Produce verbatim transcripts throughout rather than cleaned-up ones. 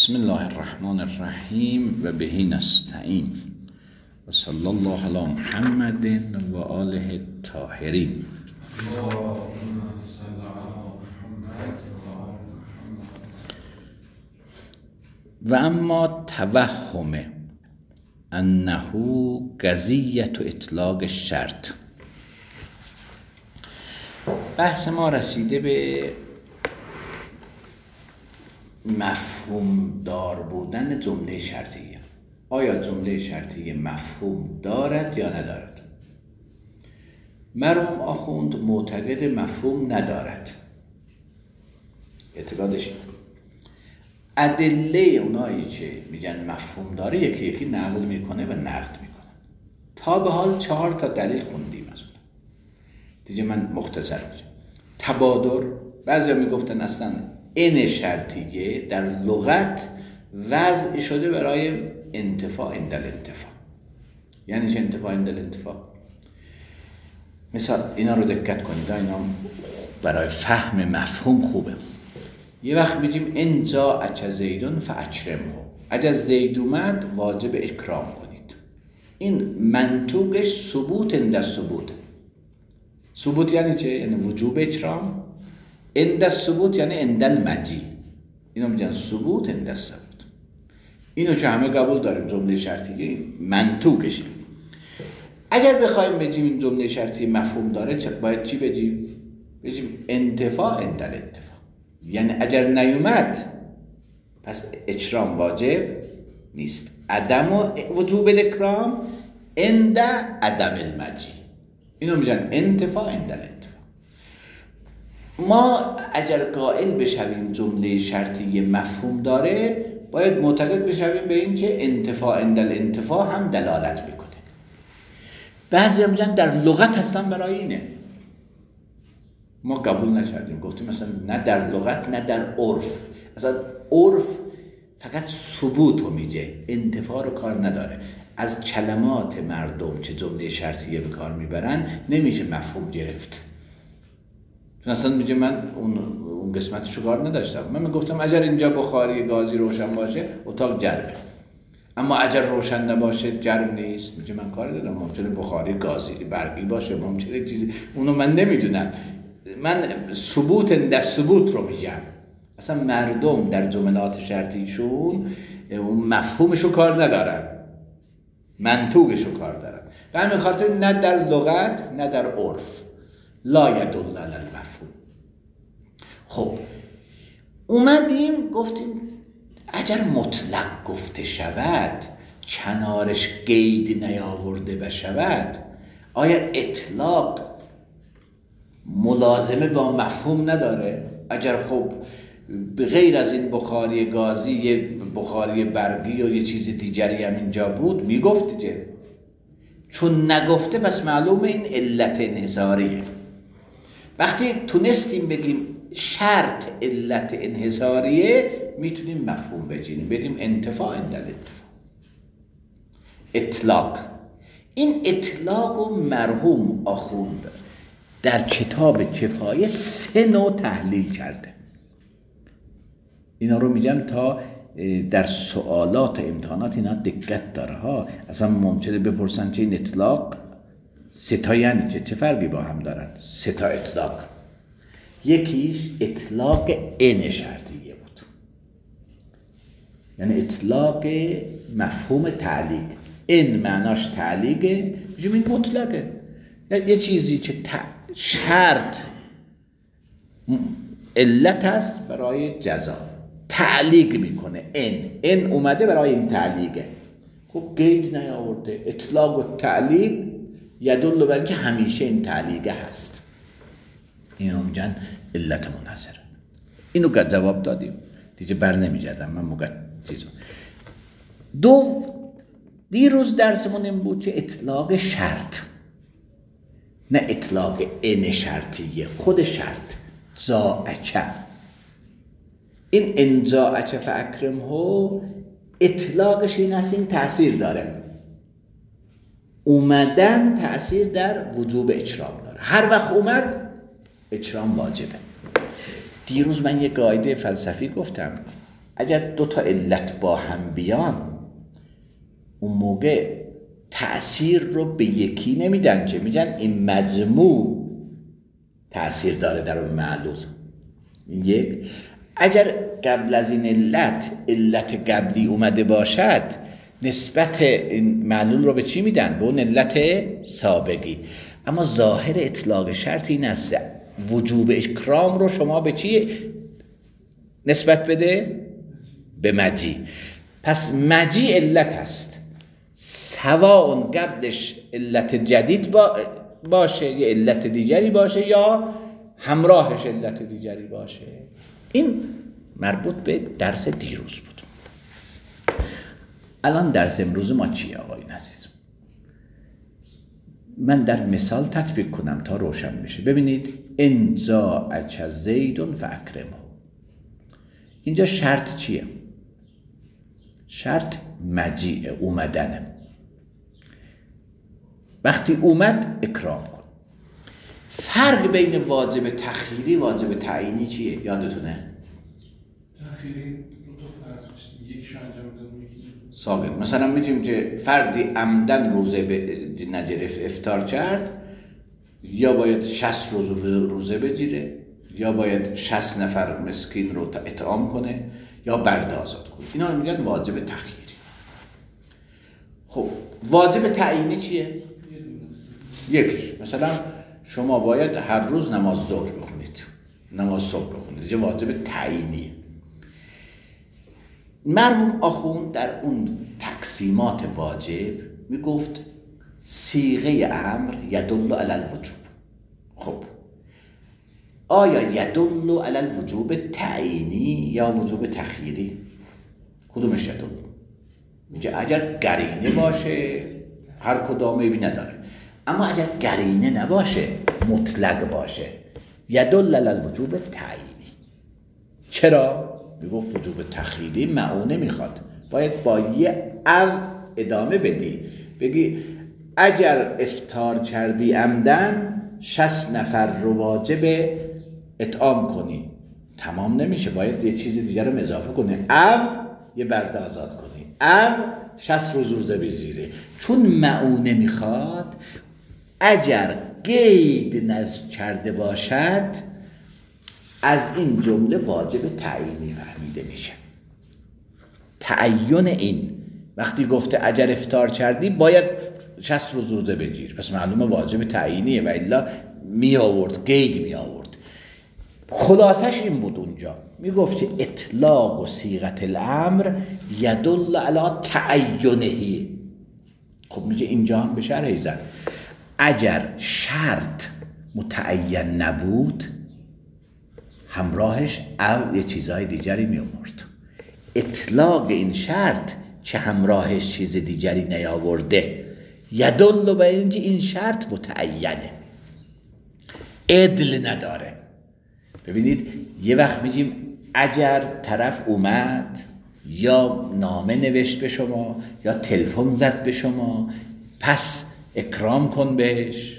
بسم الله الرحمن الرحیم و بهی نستعین و صلی الله علی محمد و آله الطاهرین. و اما توهم انه قضیت اطلاق شرط. بحث ما رسیده به مفهوم دار بودن جمله شرطیه. آیا جمله شرطیه مفهوم دارد یا ندارد؟ مرحوم آخوند معتقد مفهوم ندارد. اعتقادش اینه. ادله اونایی که میگن مفهوم داره یکی یکی نقل میکنه و نقد میکنه. تا به حال چهار تا دلیل خوندیم از اون. دیگه من مختصر میگم. تبادر، بعضیا میگفتن اصلا ان شرطیه در لغت وضع شده برای انتفاع عند الانتفاع. یعنی چه انتفاع عند الانتفاع؟ مثال اینا رو دقت کنید، اینا برای فهم مفهوم خوبه. یه وقت میگیم ان جاء زیدون فاکرمه، اگر زید اومد واجب اکرام کنید. این منطوقش ثبوت عند ثبوت. ثبوت یعنی چه؟ یعنی وجوب اکرام. عند الثبوت یعنی عند المجی. اینو میگن ثبوت عند الثبوت. اینو که همه قبول داریم جمله شرطیه منطوقشه. اگر بخوایم بگیم این جمله شرطی مفهوم داره باید چی بگیم؟ بگیم انتفاع عند الانتفاع. یعنی اگر نیومد پس اکرام واجب نیست. عدم وجوب الاکرام عند عدم المجی. اینو میگن انتفاع عند الانتفاع. ما اگر قائل بشویم جمله شرطی مفهوم داره باید معتقد بشویم به این که انتفاع عند الانتفاع هم دلالت میکنه. بعضی میگن در لغت اصلا برای اینه. ما قبول نکردیم، گفتیم مثلا نه در لغت نه در عرف. اصلا عرف فقط ثبوت رو میگه، انتفاع رو کار نداره. از کلمات مردم که جمله شرطیه به کار میبرن نمیشه مفهوم گرفت. چون اصلا میگه من اون اون قسمتشو کار نداشتم. من میگفتم اگر اینجا بخاری گازی روشن باشه اتاق گرمه، اما اگر روشن نباشه گرم نیست. میگه من کار ندارم، ممکنه بخاری گازی برقی باشه، ممکنه چیزی، اونو من نمیدونم. من ثبوت در ثبوت رو میگم. اصلا مردم در جملات شرطیشون اون مفهومشو کار ندارن، منطوقشو کار دارن. به همین خاطر نه در لغت نه در عرف لا یدل علی المفهوم. خب اومدیم گفتیم اگر مطلق گفته شود کنارش قید نیاورده بشود، آیا اطلاق ملازمه با مفهوم نداره؟ اگر خب به غیر از این بخاری گازی یه بخاری برقی یا یه چیز دیگری هم اینجا بود میگفت که، چون نگفته پس معلومه این علت انحصاریه. وقتی تونستیم بگیم شرط علت انحصاریه میتونیم مفهوم بچینیم، بگیم انتفاع عند الانتفاع. اطلاق، این اطلاق و مرحوم آخوند در کتاب کفایه سه نوع تحلیل کرده. اینا رو میگم تا در سوالات امتحانات اینا دقت داره ها. اصلا ممکنه بپرسن که این اطلاق سه تا یعنی چه چه فرقی با هم دارن؟ سه تا اطلاق. یکیش اطلاق ان شرطیه بود، یعنی اطلاق مفهوم تعلیق. ان معناش تعلیقه، میگیم این مطلقه. یه چیزی که شرط علت است برای جزا، تعلیق میکنه. ان ان اومده برای این تعلیقه. خب قید نیاورده. اطلاق و تعلیق یدل بر اینکه همیشه این تعلیقه هست. اینو میگن علت منحصره. اینو که جواب دادیم دیگه بر نمیگردم من موقع چیزو. دو دیروز درسمون این بود که اطلاق شرط، نه اطلاق ان شرطیه، خود شرط زاعچه. این ان زاعچه فاکرمه اطلاقش این هست، این تأثیر داره. اومدن تأثیر در وجوب اکرام داره. هر وقت اومد اکرام واجبه. دیروز من یه قاعده فلسفی گفتم، اگر دو تا علت با هم بیان اون موقع تأثیر رو به یکی نمیدن، چه میگن این مجموع تأثیر داره در اون معلول. این یک. اگر قبل از این علت علت قبلی اومده باشد نسبت این معلول رو به چی میدن؟ به اون علت سابقی. اما ظاهر اطلاق شرط این است وجوب اکرام رو شما به چی نسبت بده؟ به مجی. پس مجی علت است، سواء قبلش علت جدید با باشه یا علت دیگری باشه یا همراهش علت دیگری باشه. این مربوط به درس دیروز بود. الان درس امروز ما چیه آقایون عزیز؟ من در مثال تطبیق کنم تا روشن بشه. ببینید ان جاءک زید فاکرمه. اینجا شرط چیه؟ شرط مجیء، اومدنه. وقتی اومد اکرام کن. فرق بین واجب تخییری واجب تعیینی چیه؟ یادتونه؟ تخییری دو تا فرق داشت، یکیشو انجام دادم یکی ساگل. مثلا میتونیم که فردی عمدن روزه به نجرف افطار کرد، یا باید شصت روز روزه بگیره، یا باید شصت نفر مسکین رو اطعام کنه، یا برده آزاد کنه. اینا رو میگن واجب تخییری. خب واجب تعیینی چیه؟ یکیش مثلا شما باید هر روز نماز ظهر بخونید، نماز صبح بخونید، یه واجب تعیینی. مرحوم آخوند در اون تقسیمات واجب میگفت صیغه امر یدل علی الوجوب. خب آیا یدل علی الوجوب تعیینی یا وجوب تخییری؟ کدومش یدل؟ میگه اگر قرینه باشه هر کدامه بی نداره، اما اگر قرینه نباشه مطلق باشه یدل علی الوجوب تعیینی. چرا؟ میگفت وجوب تخییری معونه میخواد، باید با یه او ادامه بدی، بگی اگر افطار کردی عمدن شصت نفر رو واجب اطعام کنی، تمام نمیشه، باید یه چیز دیگر رو اضافه کنی، او یه برده آزاد کنی، او شصت روز روزه بگیری. چون معونه میخواد اگر قید نصب کرده باشد از این جمله واجب تعیینی فهمیده میشه. تعین این وقتی گفته اگر افطار کردی باید شصت روز روزه بگیر، پس معلومه واجب تعیینیه و الا می آورد، قید می آورد. خلاصش این بود اونجا میگفت که اطلاق و صیغه الامر یدل علی تعینه. خب میگه اینجا هم به شرح زد اگر شرط متعین نبود همراهش او یه چیزهای دیگری می آورد. اطلاق این شرط چه همراهش چیز دیگری نیاورده یدل به اینکه این شرط متعینه، عدل نداره. ببینید یه وقت میگیم اگر طرف اومد یا نامه نوشت به شما یا تلفن زد به شما پس اکرام کن بهش.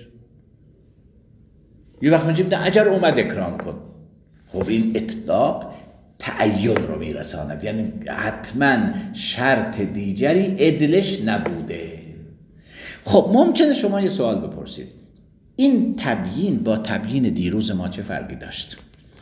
یه وقت میگیم نه اگر اومد اکرام کن. خب این اطلاق تعین رو میرساند، یعنی حتما شرط دیگری عدلش نبوده. خب ممکنه شما یه سوال بپرسید این تبیین با تبیین دیروز ما چه فرقی داشت؟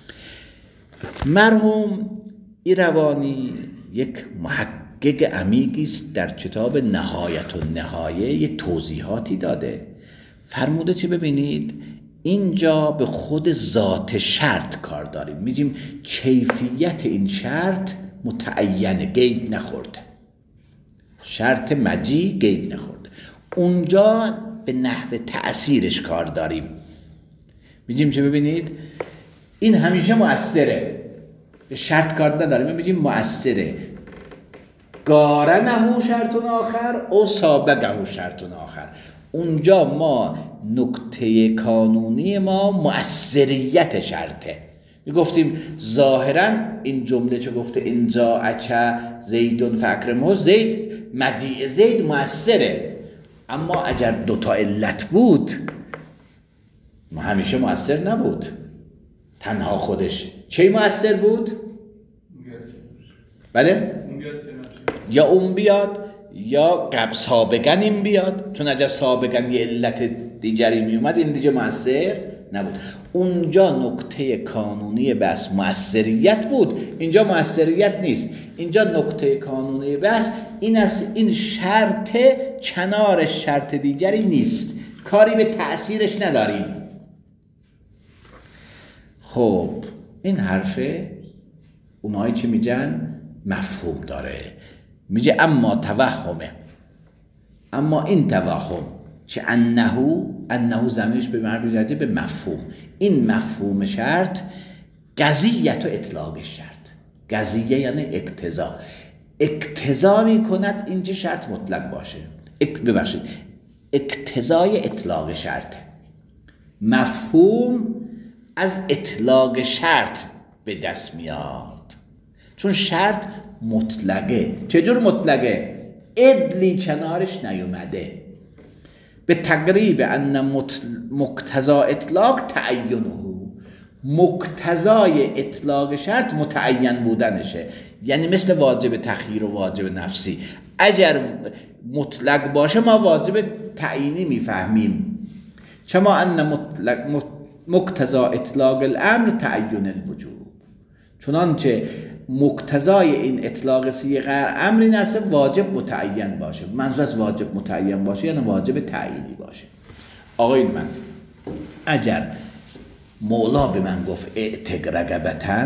مرحوم ایروانی یک محقق عمیقی است، در کتاب نهایت و نهایه یه توضیحاتی داده. فرموده چه؟ ببینید اینجا به خود ذات شرط کار داریم، میگیم کیفیت این شرط متعینه، قید نخورده، شرط مجی قید نخورده. اونجا به نحو تأثیرش کار داریم، میگیم چه؟ ببینید این همیشه مؤثره، به شرط کار نداریم، میگیم مؤثره. قارنه شرط آخر او سابقه شرط آخر. اونجا ما نکته قانونی ما مؤثریت شرطه. میگفتیم ظاهرا این جمله چه گفته ان جاءک زید فاکرمه، زید مجیء زید مؤثره، اما اگر دوتا علت بود ما همیشه مؤثر نبود. تنها خودش چه مؤثر بود؟ بله؟ اون بیاد که نمیشه. یا اون بیاد یا قبل سابقا این بیاد، چون اگر سابقا یه علت دیگری می اومد این دیگه مؤثر نبود. اونجا نکته کانونی بحث مؤثریت بود، اینجا مؤثریت نیست. اینجا نکته کانونی بحث این است این شرط کنار شرط دیگری نیست، کاری به تأثیرش نداریم. خب این حرفه اونایی که میگن مفهوم داره، میگه اما توهمه، اما این توهم که انهو انهو زمینش به معنی برگرده به مفهوم، این مفهوم شرط قضیت و اطلاق شرط، قضیه یعنی اقتضا، اقتضا میکند اینجا شرط مطلق باشه، ببخشید اقتضای اطلاق شرط، مفهوم از اطلاق شرط به دست میاد، چون شرط مطلقه. چجور مطلقه؟ عدلی کنارش نیومده. به تقریب ان مقتضا اطلاق تعینه، مقتضای اطلاق شرط متعین بودنشه، یعنی مثل واجب تخییر و واجب نفسی. اگر مطلق باشه ما واجب تعیینی میفهمیم، چما ان مطلق مقتضا اطلاق الامر تعین الوجوب، چنانچه مقتضای این اطلاق صیغه امر این است واجب متعین باشه. منظور از واجب متعین باشه یعنی واجب تعیینی باشه. آقایون من اگر مولا به من گفت اعتق رقبتاً،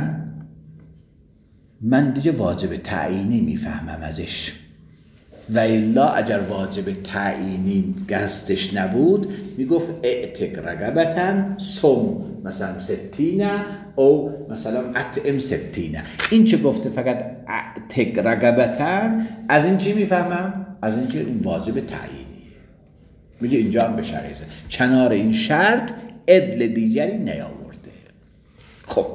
من دیگه واجب تعیینی میفهمم ازش، و الا اگر واجب تعیینی قصدش نبود میگفت اعتق رقبتاً سم مثلا ستینه او مثلا اطعم ستینه. این چه گفته فقط اعتق رقبتاً، از این چی میفهمم؟ از این چه این واجب تعیینیه. میگه اینجا هم به شرایطه کنار این شرط عدل دیگری نیاورده. خب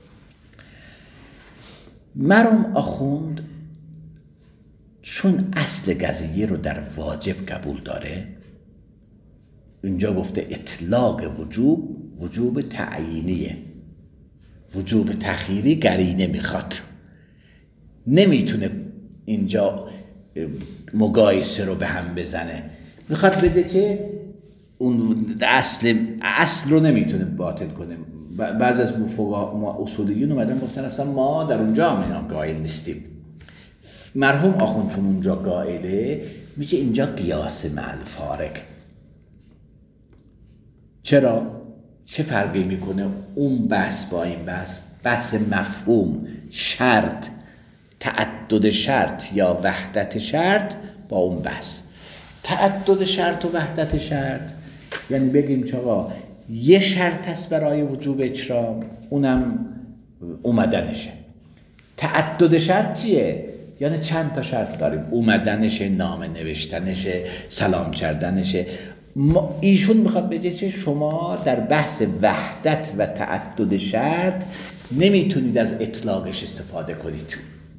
مرحوم آخوند چون اصل قضیه رو در واجب قبول داره، اینجا گفته اطلاق وجوب وجوب تعیینیه، وجوب تخییری قرینه میخواد، نمیتونه اینجا مقایسه رو به هم بزنه، میخواد بده که اون اصل اصل رو نمیتونه باطل کنه. بعض از فقها اصولیون اومدن گفتن اصلا ما در اونجا هم اینا قائل نیستیم. مرحوم آخوند چون اونجا قائله میگه اینجا قیاس مع الفارق. چرا؟ چه فرقی میکنه اون بحث با این بحث؟ بحث مفهوم، شرط، تعدد شرط یا وحدت شرط با اون بحث. تعدد شرط و وحدت شرط یعنی بگیم چه آقا یه شرط است برای وجوب اجرا، اونم اومدنشه. تعدد شرط چیه؟ یعنی چند تا شرط داریم، اومدنشه، نامه نوشتنشه، سلام کردنشه. ایشون میخواد بگه چه شما در بحث وحدت و تعدد شرط نمیتونید از اطلاقش استفاده کنید،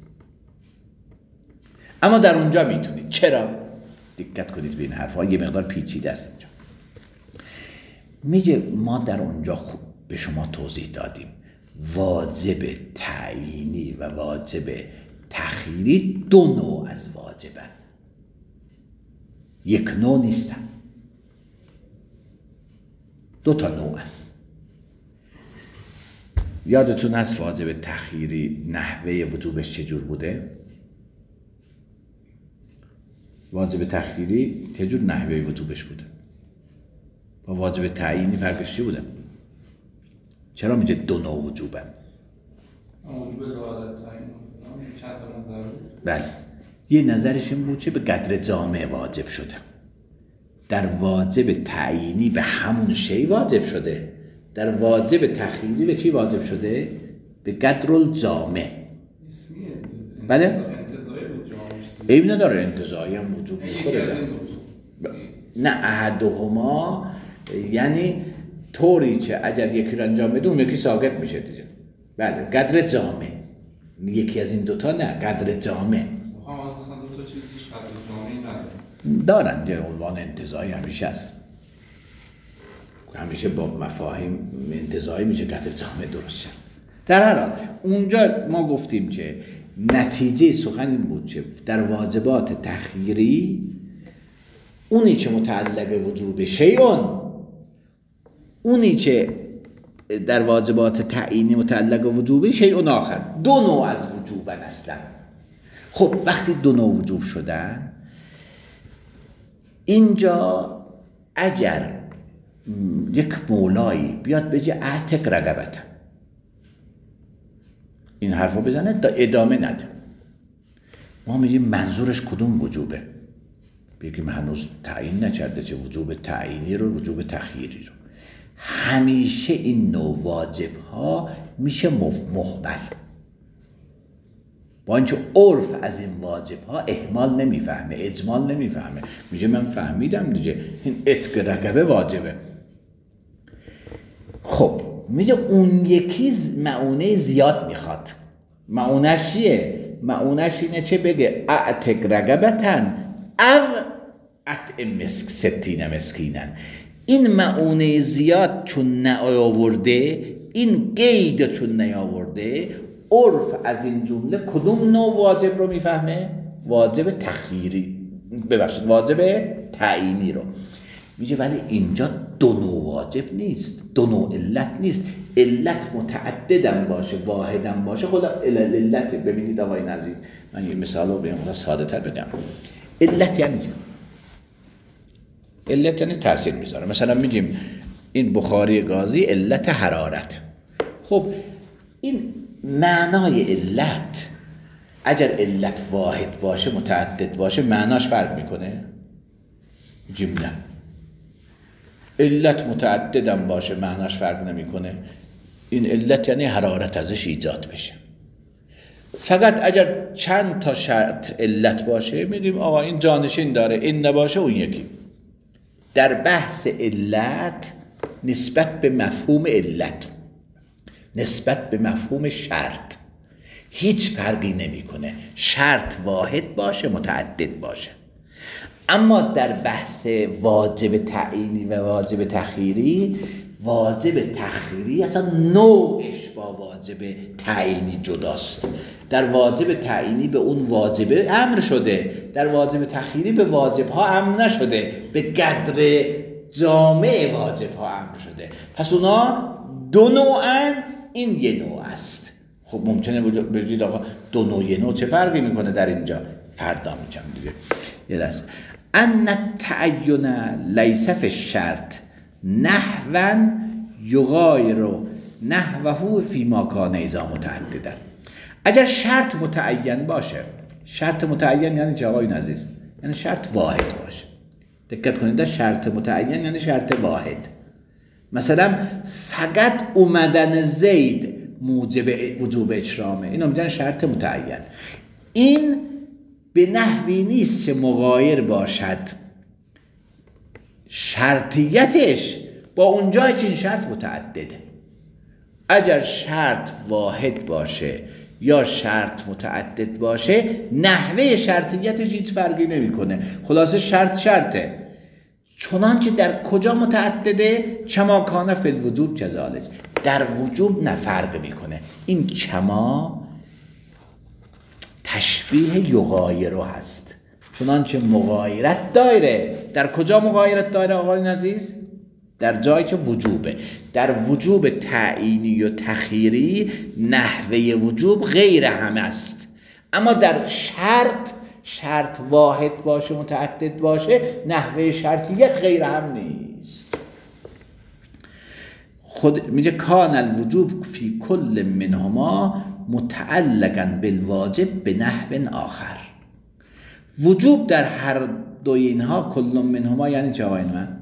اما در اونجا میتونید. چرا؟ دقت کنید به این حرفا، یه مقدار پیچیده است اینجا. میگه ما در اونجا خوب به شما توضیح دادیم واجب تعیینی و واجب تخییری دو نوع از واجبن، یک نوع نیستن، دو تا نوع. یادتون هست واجب تخییری نحوه وجوبش چجور بوده؟ واجب تخییری چجور نحوه وجوبش بوده؟ با واجب تعیینی فرقش چی بوده؟ چرا میگه دو نوع وجوبه؟ وجوب العادت تعیین چند تا نظر بود؟ بله، یه نظرش این بود که به قدر جامع واجب شده. در واجب تعیینی به همون شی واجب شده، در واجب تخییری به چی واجب شده؟ به قدر الجامع. اسمیه. بله؟ انتزاعی بود جامعش. عیب نداره، انتزاعی هم وجود میخوره. نه احدهما یعنی طوری که اگر یکی رو انجام بده اون یکی ساقط میشه دیگه. بله، قدر جامع. یکی از این دوتا نه، قدر جامع. آها مثلا دو تا چیز هیچ قدر جامعی نداره. دارن یه عنوان انتزاعی همیشه است. همیشه با مفاهیم انتزاعی میشه قدر جامع درست شد. در هر حال اونجا ما گفتیم که نتیجه سخن این بود که در واجبات تخییری اونی که متعلق وجوب شیئون، اونی که در واجبات تعیینی متعلق وجوب شیئون آخر، دو نوع از وجوبن اصلا. خب وقتی دو نوع وجوب شدن، اینجا اگر یک مولایی بیاد بگه اعتق رقبته، این حرفو بزنه تا ادامه نده، ما میگیم منظورش کدوم وجوبه؟ بگیم هنوز تعیین نکرده چه وجوب تعیینی رو، وجوب تخییری رو. همیشه این نوع واجب ها میشه محمل، با اینکه عرف از این واجب ها اهمال نمیفهمه، اجمال نمیفهمه، میگه من فهمیدم دیگه این عتق رقبه واجبه. خب میگه اون یکی معونه زیاد میخواد. معونش چیه؟ معونش اینه چه بگه اعتق رقبتن او اطعم مسک ستین مسکینن. این معونه زیاد چون نیاورده، این قید چون نیاورده، عرف از این جمله کدوم نوع واجب رو میفهمه؟ واجب تخییری، ببخشید واجب تعیینی رو میگه. ولی اینجا دو نوع واجب نیست، دو نوع علت نیست. علت متعددم باشه، واحدم باشه، خدا علت. ببینید آقای عزیز، من یه مثال رو بگم ساده تر بگم. علت یعنی چه؟ علت یعنی تأثیر میذاره. مثلا میگیم این بخاری گازی علت حرارت. خب این معنای علت اگر علت واحد باشه متعدد باشه معناش فرق میکنه؟ جمله علت متعددم باشه معناش فرق نمیکنه. این علت یعنی حرارت ازش ایجاد بشه. فقط اگر چند تا شرط علت باشه میگیم آقا این جانشین داره، این نباشه اون یکی. در بحث علت نسبت به مفهوم علت، نسبت به مفهوم شرط هیچ فرقی نمیکنه، شرط واحد باشه متعدد باشه. اما در بحث واجب تعیینی و واجب تخییری، واجب تخییری اصلا نوعش با واجب تعیینی جداست. در واجب تعیینی به اون واجب امر شده، در واجب تخییری به واجب ها امر نشده، به قدر جامع واجب ها امر شده. پس اونا دو نوعن، این یه نوع است. خب ممکنه بگید آقا دو نوع یه نوع چه فرقی میکنه در اینجا؟ فردا میگم دیگه. یه لحظه. ان التعین لیس فی الشرط نحوا یغایر نحوه فی ما کان اذا متعددا. اگر شرط متعین باشه، شرط متعین یعنی چه آقای عزیز؟ یعنی شرط واحد باشه. دقت کنید، شرط متعین یعنی شرط واحد. مثلا فقط اومدن زید موجب وجوب اکرامه، اینو میگن شرط متعین. این به نحوی نیست که مغایر باشد شرطیتش با اون جایی که این شرط متعدده. اگر شرط واحد باشه یا شرط متعدد باشه نحوه شرطیتش هیچ فرقی نمیکنه. خلاصه شرط شرطه، چنانچه در کجا متعدده؟ کما کان فی الوجوب کذالک. در وجوب نه فرق میکنه. این کما تشبیه یغایرو هست، چنانچه مغایرت دایره. در کجا مغایرت دایره آقای عزیز؟ در جایی که وجوبه. در وجوب تعیینی و تخییری نحوه وجوب غیر هم است، اما در شرط، شرط واحد باشه متعدد باشه، نحوه شرطیت غیر هم نیست. خود میگه کان الوجوب فی کل منهما متعلقا بالواجب به نحو آخر. وجوب در هر دو اینها، کل منهما یعنی چه آقای من؟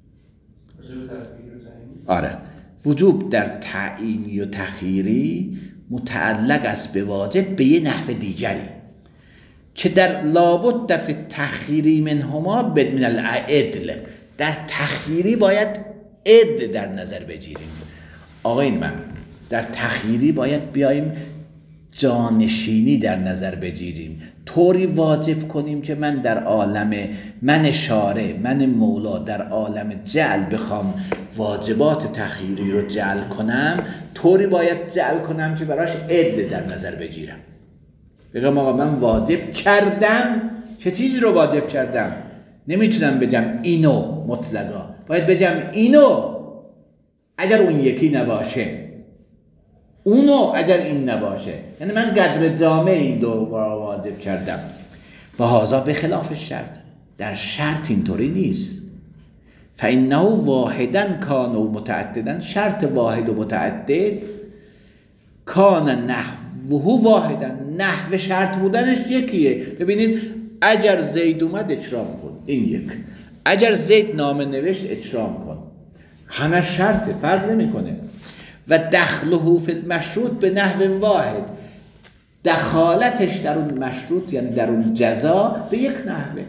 آره، وجوب در تعیینی و تخییری متعلق است به واجب به یه نحو دیگری که در لابد فی تخییری منهما من العدل. در تخییری باید عدل در نظر بگیریم. آقای من در تخییری باید بیاییم جانشینی در نظر بگیریم، طوری واجب کنیم که من در عالم، من شارع، من مولا در عالم جعل بخوام واجبات تخییری رو جعل کنم، طوری باید جعل کنم که براش عدل در نظر بگیرم. بگم آقا من واجب کردم، چه چیزی رو واجب کردم؟ نمیتونم بگم اینو مطلقا، باید بگم اینو اگر اون یکی نباشه، اونو اگر این نباشه. یعنی من قدر جامع این دو رو واجب کردم. و هذا به خلاف شرط. در شرط اینطوری نیست. فانه واحدا کان و متعددا، شرط واحد و متعدد کان نحوه واحدا، نحو شرط بودنش یکیه. ببینید اگر زید اومد اکرام کن، این یک. اگر زید نامه نوشت اکرام کن، همه شرطه، فرق نمیکنه. و دخله فی المشروط به نحو واحد، دخالتش در اون مشروط یعنی در اون جزا به یک نحوه.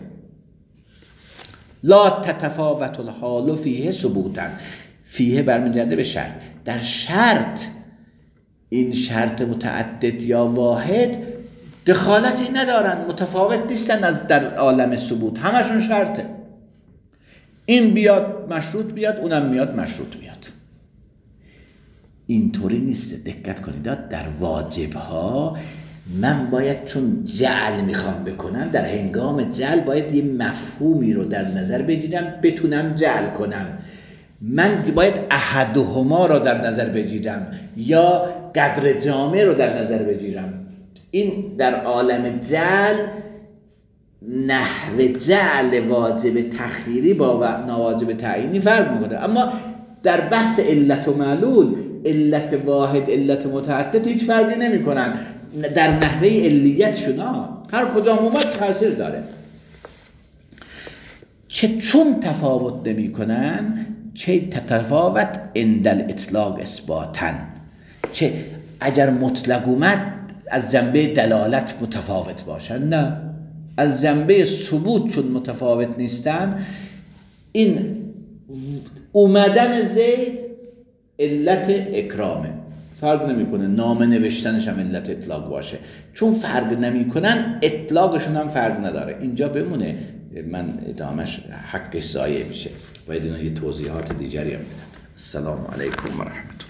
لا تتفاوت الحال فیه ثبوتا، فیه برمیگرده به شرط. در شرط این شرط متعدد یا واحد دخالتی ندارن، متفاوت نیستن از در عالم ثبوت، همشون شرطه. این بیاد مشروط بیاد، اونم میاد مشروط بیاد. اینطوری نیست. دقت کنید در واجبها من باید چون جعل میخوام بکنم، در هنگام جعل باید یه مفهومی رو در نظر بگیرم بتونم جعل کنم. من باید احدهما رو در نظر بگیرم یا قدر جامع رو در نظر بگیرم. این در عالم جعل نحو جعل واجب تخییری با نواجب تعیینی فرق میکنه. اما در بحث علت و معلول، علت واحد علت متعدد هیچ فرقی نمی کنن در نحوه علیت شنا، هر کدام اومد تاثیر داره. چه چون تفاوت نمی کنن، چه تتفاوت عند الاطلاق اثباتن، چه اگر مطلق اومد از جنبه دلالت متفاوت باشن، نه از جنبه ثبوت چون متفاوت نیستن. این اومدن زید علت اکرامه، فرق نمیکنه نامه نوشتنش هم علت اطلاق باشه، چون فرق نمیکنن اطلاقشون هم فرق نداره. اینجا بمونه، من ادامش حقش ضایع میشه، باید اینا یه توضیحات دیگری هم بدم. السلام علیکم و رحمت الله.